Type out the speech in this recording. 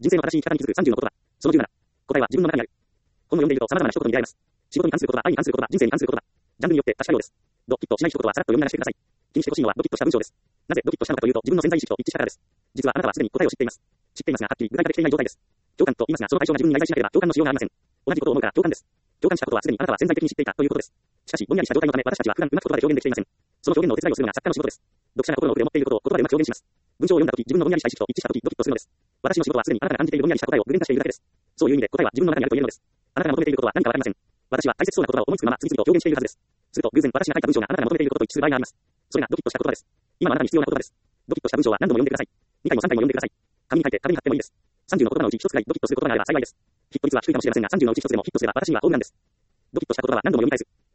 人生の正しい生き方に気づく30の言葉。その17。答えは自分の中にある。本を読んでいると様々な一言に出会えます。仕事に関する言葉、愛に関する言葉、人生に関する言葉。ジャンルによって確かようです。ドキッとしない一言はさらっと読み流してください。気にしてほしいのはドキッとした文章です。なぜドキッとしたのかというと、自分の潜在意識と一致したからです。実はあなたはすでに答えを知っています。知っていますが、はっきり具体化できていない状態です。共感と言いますが、その対象が自分に内在しなければ共感のしようがありません。同じことを思うから共感です。共感したことはすでにあなたは潜在的に知っていたということです。しかし、ぼんやりした状態のため私たちは普段うまく言葉で表現できていません。その表現のお手伝いをするのが作家の仕事です。読者が心の奥で思っていることを言葉でうまく表現します。文章を読んだとき、自分のぼんやりした意識と一致したとき、ドキッとするのです。私の仕事はすでにあなたが感じているぼんやりした答えを具現化しているだけです。そういう意味で答えは自分の中にあると言えるのです。あなたが求めていることは何かわかりません。私は大切そうな言葉を思いつくまま次々と表現しているはずです。すると偶然私が書いた文章があなたが求めていることと一致する場合があります。それがドキッとした言葉です。今はあなたに必要な言葉です。ドキッとした文章は何度も読んでください。2回も3回も読んでください。紙に書いて壁に貼ってもいいです。30の言葉のうち1つぐらいドキッとする言葉があれば幸いです。ヒット率は低いかもしれませんが30のうち1つでもヒットすれば私にはホームランです。ドキッとした言葉は何度も読み返す。